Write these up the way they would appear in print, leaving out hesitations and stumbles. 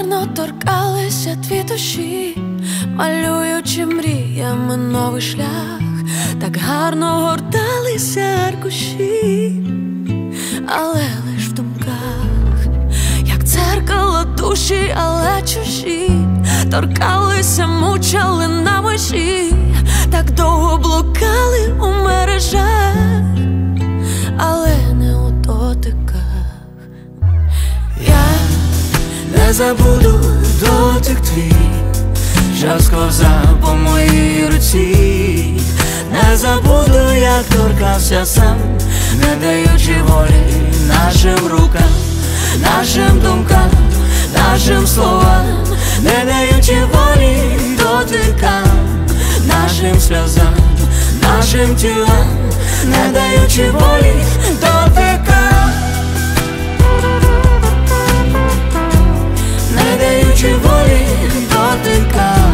гарно торкалися тві душі, малюючи мріями новий шлях, так гарно горталися аркуші, але лиш в думках, як дзеркало душі, але чужі, торкалися, мучали на межі, так довго блукали у мережах, але не у дотиках. Я не забуду дотик твій, що сковзав по моїй руці. Не забуду, як торкався сам, не даючи волі нашим рукам, нашим думкам, нашим словам, не даючи волі дотикам, нашим сльозам, нашим тілам, не даючи волі дотикам, не даючи волі дотикам.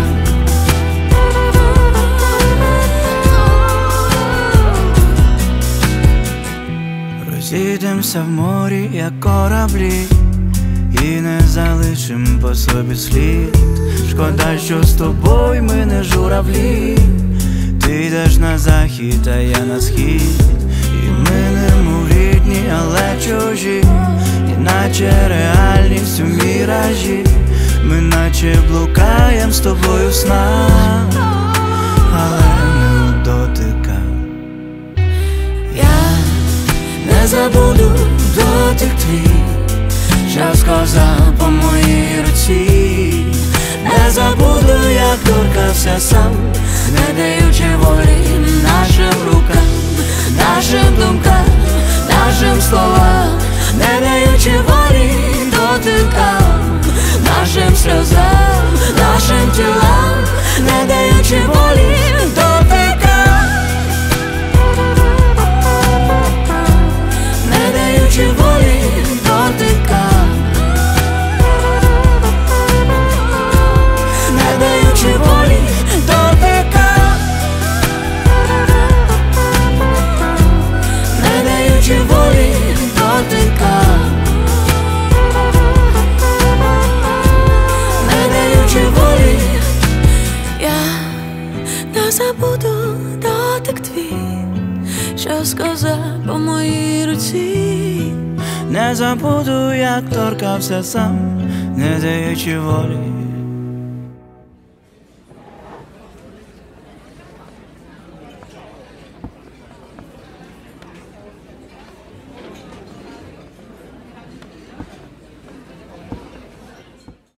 Розійдемося в морі, як кораблі, і не залишим по собі слід. Шкода, що з тобою ми не журавлі. Ти йдеш на захід, а я на схід, і ми немов рідні, але чужі, іначе реальність у міражі. Ми наче блукаєм з тобою в снах, але не у дотиках. Я не забуду дотик твій, що сковзав по моїй руці. Не забуду, як торкався сам, не даючи волі нашим рукам, нашим думкам, нашим словам, не даючи волі дотикам, нашим сльозам, нашим тілам, не даючи волі дотикам, не даючи волі дотикам, не даючи волі дотикам, не даючи волі дотикам, не даючи волі. Я не забуду дотик твій, що сказав по моїй руці. Не забуду, як торкався сам, не даючи волі